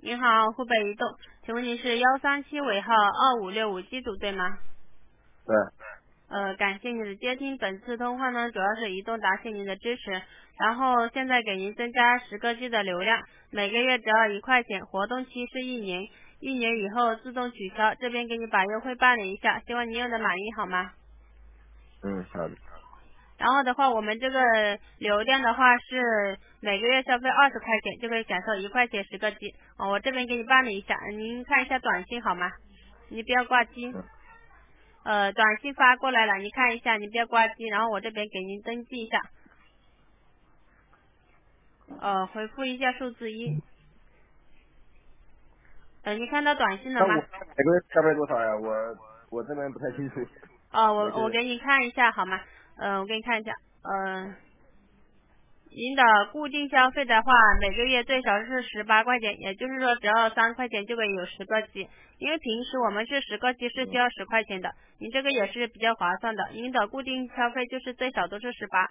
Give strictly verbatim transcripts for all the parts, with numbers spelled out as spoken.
您好，湖北移动，请问您是幺三七尾号二五六五机组对吗？ 对。 呃，感谢您的接听。本次通话呢，主要是移动答谢您的支持，然后现在给您增加十个 G 的流量，每个月只要一块钱，活动期是一年，一年以后自动取消。这边给你把优惠办理一下，希望您用的满意好吗？ 嗯，好的。 然后的话，我们这个流量的话是每个月消费二十块钱就可以享受一块钱十个 G。哦，我这边给你办理一下，您看一下短信好吗？你不要挂机。 嗯。 呃，短信发过来了，你看一下，你不要挂机，然后我这边给您登记一下。呃，回复一下数字一。呃，你看到短信了吗？ 那我每个月消费多少呀？我我这边不太清楚。 哦， 我是我我给你看一下好吗？嗯、呃，我给你看一下。嗯、呃。您的固定消费的话，每个月最少是十八块钱，也就是说只要三块钱就可以有十个 G。因为平时我们是十个 G 是需要十块钱的，您这个也是比较划算的。您的固定消费就是最少都是十八。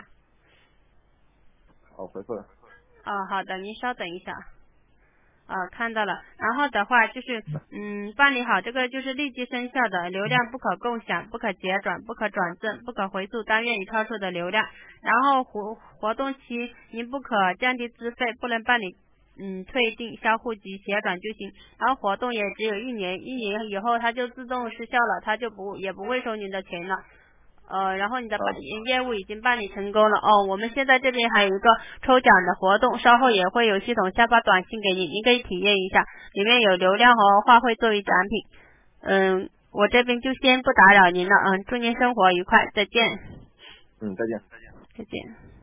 好，回复了。 哦，好的，您稍等一下。呃，看到了，然后的话就是，嗯，办理好这个就是立即生效的，流量不可共享、不可截转、不可转赠、不可回溯单月已超出的流量，然后活活动期您不可降低资费，不能办理嗯退订、销户及截转就行，然后活动也只有一年，一年以后它就自动失效了，它就不也不会收您的钱了。呃，然后你的办业务已经办理成功了哦。我们现在这边还有一个抽奖的活动，稍后也会有系统下发短信给你，您可以体验一下，里面有流量和话费作为奖品。嗯，我这边就先不打扰您了，嗯，祝您生活愉快，再见。 嗯，再见。 再见。